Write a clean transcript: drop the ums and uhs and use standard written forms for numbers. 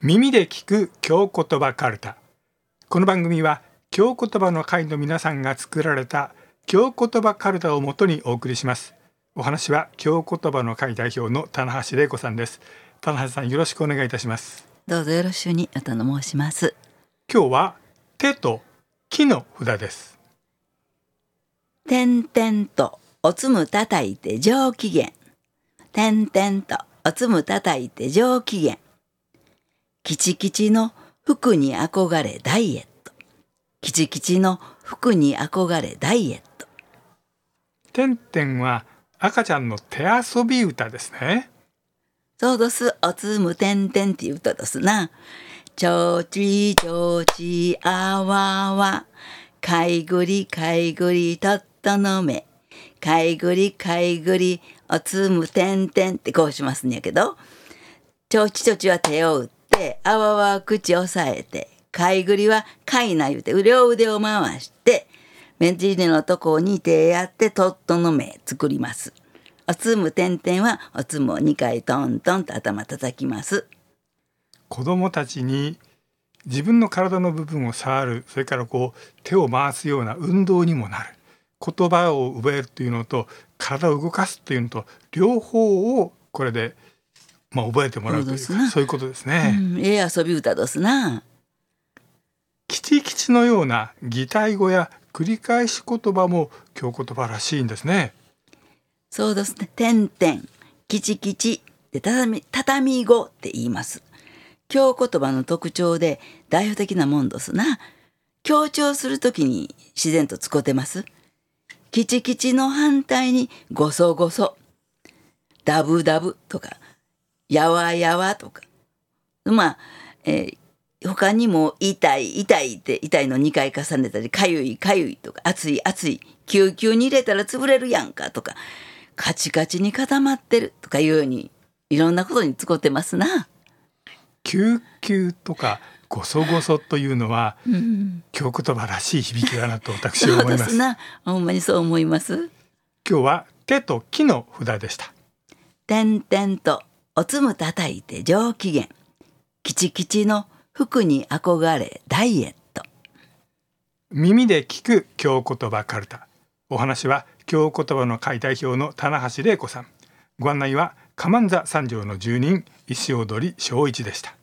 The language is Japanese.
耳で聞く京言葉カルタ。この番組は京言葉の会の皆さんが作られた京言葉カルタをもとにお送りします。お話は京言葉の会代表の棚橋玲子さんです。棚橋さん、よろしくお願いいたします。 どうぞよろしゅうにあたの申します。 今日は手と木の札です。 点々とおつむ叩いて上機嫌、点々とおつむ叩いて上機嫌、キチキチの服に憧れダイエット、キチキチの服に憧れダイエット。 てんてんは赤ちゃんの手遊び歌ですね。 そうどす、おつむてんてんっていう歌どすな。ちょちちょちあわわ、かいぐりかいぐりとっとのめ、かいぐりかいぐりおつむてんてんってこうしますんやけど、ちょちちょちは手を打って、あわわは口を押さえて、かいぐりはかいな言うて両腕を回して、目尻のとこに手やってとっとの目作ります。おつむてんてんはおつむを2回トントンと頭叩きます。 子供たちに自分の体の部分を触る、それから手を回すような運動にもなる。言葉を覚えるというのと体を動かすというのと両方をこれで、覚えてもらうというか、そういうことですね。 遊び歌ですな。 キチキチのような擬態語や繰り返し言葉も京言葉らしいんですね。 そうですね。てんてん、キチキチで畳み語って言います。京言葉の特徴で代表的なもんですな。強調するときに自然と使ってます。キチキチの反対にゴソゴソ、ダブダブとか、やわやわとか。他にも痛い痛いって痛いの2回重ねたり、かゆいかゆいとか、熱い熱い、救急に入れたら潰れるやんかとか、カチカチに固まってるとかいうように、いろんなことに使ってますな。 救急とかゴソゴソというのは、京言葉らしい響きだなと私は思います。 そうですな。ほんまにそう思います。 今日は手と木の札でした。 てんてんとおつむ叩いて上機嫌、キチキチの服に憧れダイエット。 耳で聞く京言葉カルタ。お話は京言葉の会代表の棚橋玲子さん。ご案内はカマンザ三条の住人石踊正一でした。